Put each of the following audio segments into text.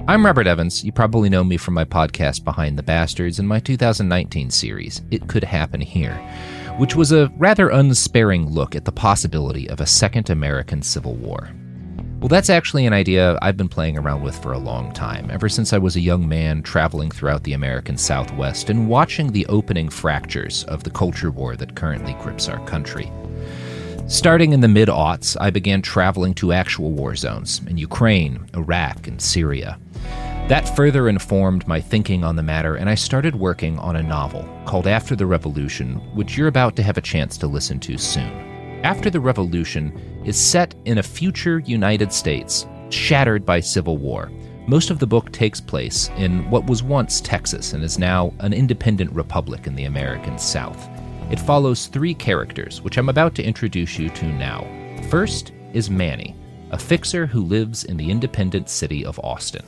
I'm Robert Evans. You probably know me from my podcast Behind the Bastards and my 2019 series, It Could Happen Here, which was a rather unsparing look at the possibility of a second American Civil War. Well, that's actually an idea I've been playing around with for a long time, ever since I was a young man traveling throughout the American Southwest and watching the opening fractures of the culture war that currently grips our country. Starting in the mid-aughts, I began traveling to actual war zones in Ukraine, Iraq, and Syria. That further informed my thinking on the matter, and I started working on a novel called After the Revolution, which you're about to have a chance to listen to soon. After the Revolution is set in a future United States shattered by civil war. Most of the book takes place in what was once Texas and is now an independent republic in the American South. It follows three characters, which I'm about to introduce you to now. First is Manny, a fixer who lives in the independent city of Austin.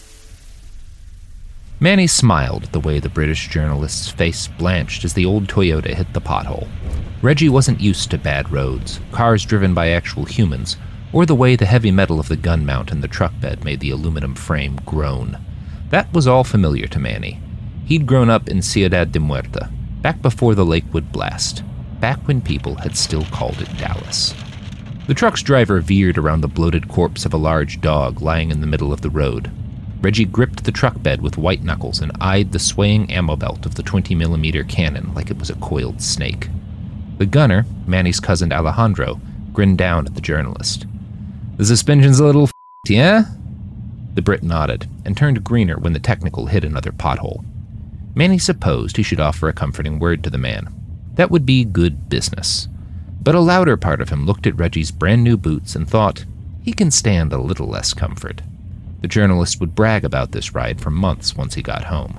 Manny smiled at the way the British journalist's face blanched as the old Toyota hit the pothole. Reggie wasn't used to bad roads, cars driven by actual humans, or the way the heavy metal of the gun mount in the truck bed made the aluminum frame groan. That was all familiar to Manny. He'd grown up in Ciudad de Muerta, back before the Lakewood blast, back when people had still called it Dallas. The truck's driver veered around the bloated corpse of a large dog lying in the middle of the road. Reggie gripped the truck bed with white knuckles and eyed the swaying ammo belt of the 20mm cannon like it was a coiled snake. The gunner, Manny's cousin Alejandro, grinned down at the journalist. "The suspension's a little f***ed, yeah?" The Brit nodded and turned greener when the technical hit another pothole. Manny supposed he should offer a comforting word to the man. That would be good business. But a louder part of him looked at Reggie's brand new boots and thought, he can stand a little less comfort. The journalist would brag about this ride for months once he got home.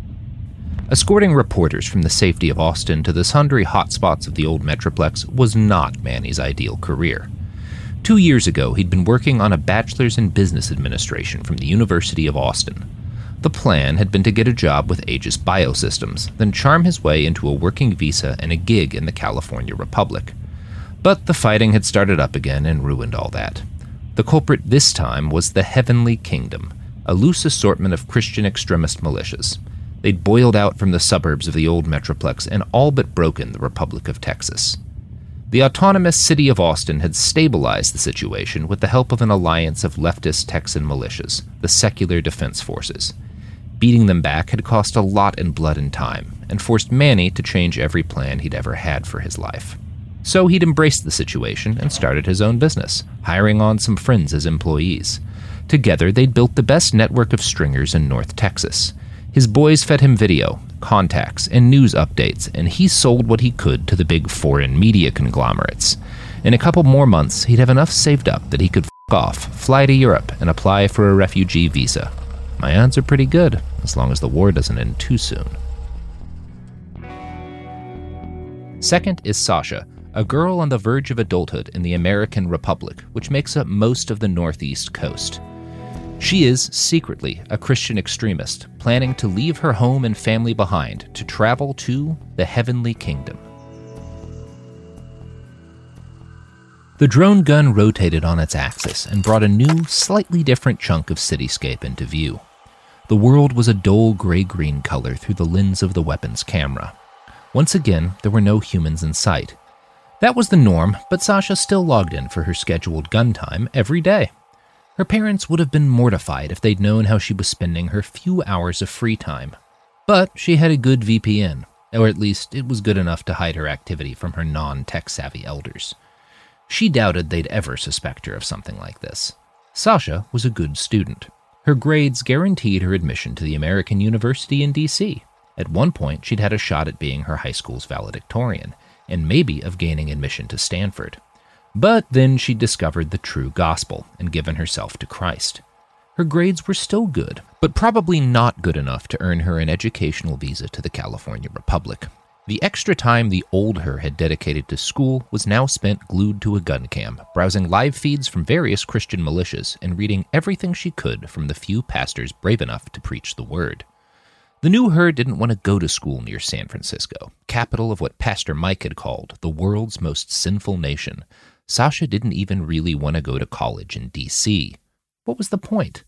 Escorting reporters from the safety of Austin to the sundry hotspots of the old Metroplex was not Manny's ideal career. 2 years ago, he'd been working on a bachelor's in business administration from the University of Austin. The plan had been to get a job with Aegis Biosystems, then charm his way into a working visa and a gig in the California Republic. But the fighting had started up again and ruined all that. The culprit this time was the Heavenly Kingdom, a loose assortment of Christian extremist militias. They'd boiled out from the suburbs of the old Metroplex and all but broken the Republic of Texas. The autonomous city of Austin had stabilized the situation with the help of an alliance of leftist Texan militias, the Secular Defense Forces. Beating them back had cost a lot in blood and time, and forced Manny to change every plan he'd ever had for his life. So he'd embraced the situation and started his own business, hiring on some friends as employees. Together, they'd built the best network of stringers in North Texas. His boys fed him video, contacts, and news updates, and he sold what he could to the big foreign media conglomerates. In a couple more months, he'd have enough saved up that he could off, fly to Europe, and apply for a refugee visa. My odds are pretty good, as long as the war doesn't end too soon. Second is Sasha, a girl on the verge of adulthood in the American Republic, which makes up most of the Northeast coast. She is, secretly, a Christian extremist, planning to leave her home and family behind to travel to the Heavenly Kingdom. The drone gun rotated on its axis and brought a new, slightly different chunk of cityscape into view. The world was a dull gray-green color through the lens of the weapon's camera. Once again, there were no humans in sight. That was the norm, but Sasha still logged in for her scheduled gun time every day. Her parents would have been mortified if they'd known how she was spending her few hours of free time. But she had a good VPN, or at least it was good enough to hide her activity from her non-tech-savvy elders. She doubted they'd ever suspect her of something like this. Sasha was a good student. Her grades guaranteed her admission to the American University in D.C. At one point, she'd had a shot at being her high school's valedictorian, and maybe of gaining admission to Stanford. But then she discovered the true gospel and given herself to Christ. Her grades were still good, but probably not good enough to earn her an educational visa to the California Republic. The extra time the old her had dedicated to school was now spent glued to a gun cam, browsing live feeds from various Christian militias and reading everything she could from the few pastors brave enough to preach the word. The new her didn't want to go to school near San Francisco, capital of what Pastor Mike had called the world's most sinful nation. Sasha didn't even really want to go to college in D.C. What was the point?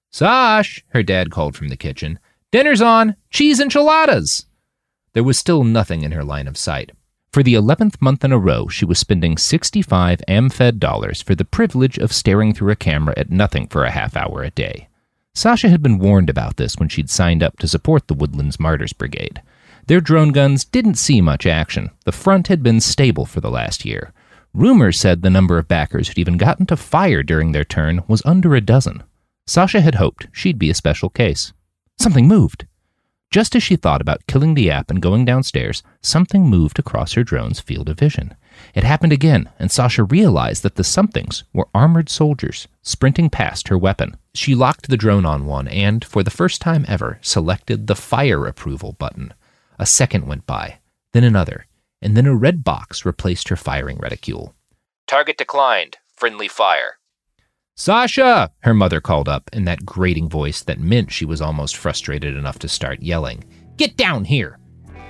"Sash," her dad called from the kitchen. "Dinner's on! Cheese enchiladas!" There was still nothing in her line of sight. For the 11th month in a row, she was spending 65 AmFed dollars for the privilege of staring through a camera at nothing for a half hour a day. Sasha had been warned about this when she'd signed up to support the Woodlands Martyrs Brigade. Their drone guns didn't see much action. The front had been stable for the last year. Rumors said the number of backers who'd even gotten to fire during their turn was under a dozen. Sasha had hoped she'd be a special case. Something moved. Just as she thought about killing the app and going downstairs, something moved across her drone's field of vision. It happened again, and Sasha realized that the somethings were armored soldiers sprinting past her weapon. She locked the drone on one and, for the first time ever, selected the fire approval button. A second went by, then another, and then a red box replaced her firing reticule. "Target declined. Friendly fire." "Sasha!" her mother called up in that grating voice that meant she was almost frustrated enough to start yelling. "Get down here!"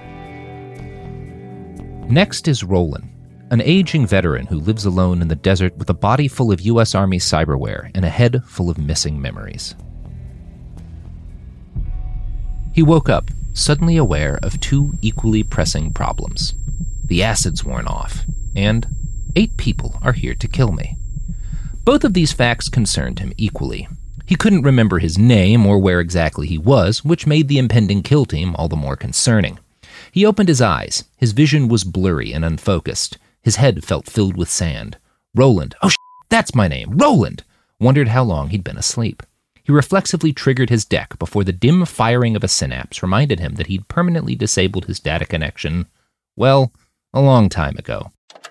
Next is Roland, an aging veteran who lives alone in the desert with a body full of U.S. Army cyberware and a head full of missing memories. He woke up, suddenly aware of two equally pressing problems. The acid's worn off, and 8 people are here to kill me. Both of these facts concerned him equally. He couldn't remember his name or where exactly he was, which made the impending kill team all the more concerning. He opened his eyes. His vision was blurry and unfocused. His head felt filled with sand. Roland, that's my name, Roland, wondered how long he'd been asleep. He reflexively triggered his deck before the dim firing of a synapse reminded him that he'd permanently disabled his data connection, well, a long time ago.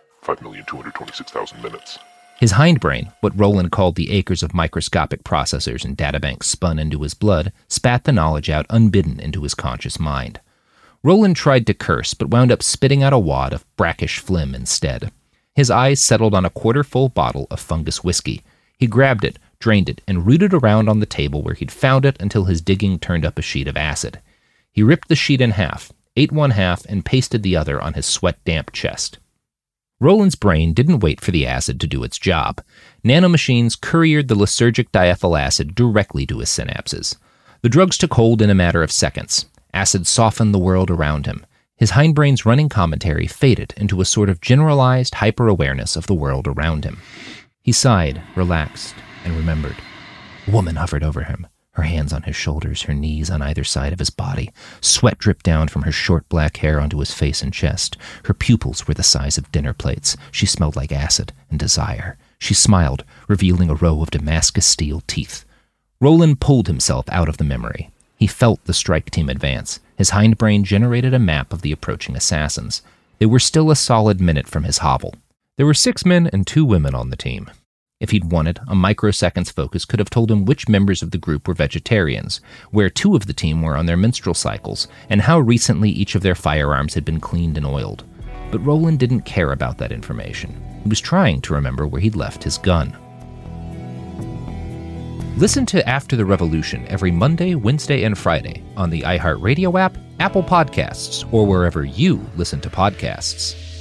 5,226,000 minutes. His hindbrain, what Roland called the acres of microscopic processors and databanks spun into his blood, spat the knowledge out unbidden into his conscious mind. Roland tried to curse, but wound up spitting out a wad of brackish phlegm instead. His eyes settled on a quarter-full bottle of fungus whiskey. He grabbed it, drained it, and rooted around on the table where he'd found it until his digging turned up a sheet of acid. He ripped the sheet in half, ate one half, and pasted the other on his sweat-damp chest. Roland's brain didn't wait for the acid to do its job. Nanomachines couriered the lysergic diethyl acid directly to his synapses. The drugs took hold in a matter of seconds. Acid softened the world around him. His hindbrain's running commentary faded into a sort of generalized hyper-awareness of the world around him. He sighed, relaxed, and remembered. A woman hovered over him, her hands on his shoulders, her knees on either side of his body. Sweat dripped down from her short black hair onto his face and chest. Her pupils were the size of dinner plates. She smelled like acid and desire. She smiled, revealing a row of Damascus steel teeth. Roland pulled himself out of the memory. He felt the strike team advance. His hindbrain generated a map of the approaching assassins. They were still a solid minute from his hovel. There were 6 men and 2 women on the team. If he'd wanted, a microsecond's focus could have told him which members of the group were vegetarians, where 2 of the team were on their menstrual cycles, and how recently each of their firearms had been cleaned and oiled. But Roland didn't care about that information. He was trying to remember where he'd left his gun. Listen to After the Revolution every Monday, Wednesday, and Friday on the iHeartRadio app, Apple Podcasts, or wherever you listen to podcasts.